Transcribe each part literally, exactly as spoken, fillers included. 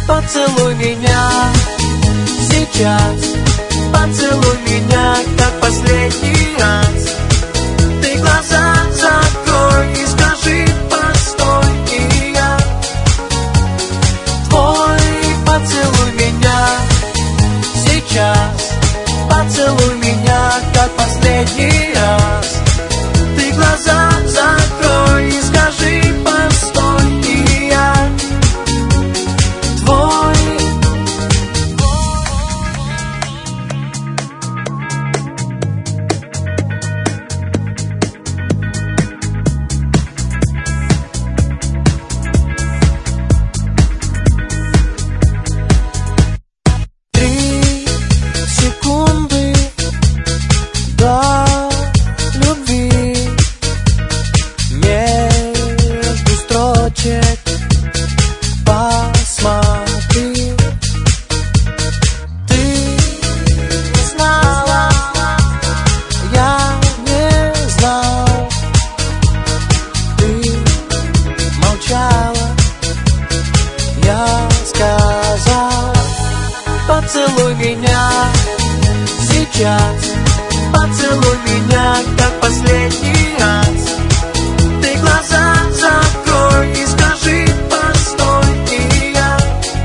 Поцелуй меня сейчас, поцелуй меня, как последний раз. Ты глаза закрой и скажи постой, и я твой. Поцелуй меня сейчас, поцелуй меня, как последний раз. Ты глаза закрой и скажи постой, и я твой. Три секунды до любви, между строчек посмотри. Ты не знала, я не знал. Ты молчала, я сказал. Поцелуй меня сейчас, поцелуй меня, как последний раз. Ты глаза закрой и скажи постой, и я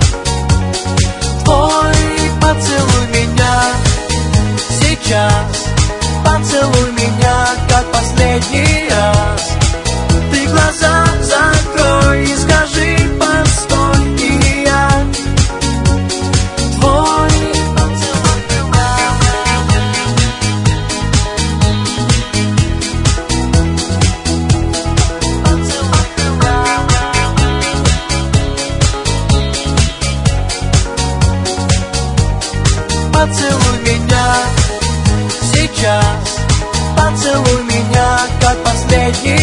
твой. Поцелуй меня сейчас, поцелуй меня, как последний раз. Ты глаза закрой и скажи постой, и я твой. Поцелуй меня сейчас, поцелуй меня, как последний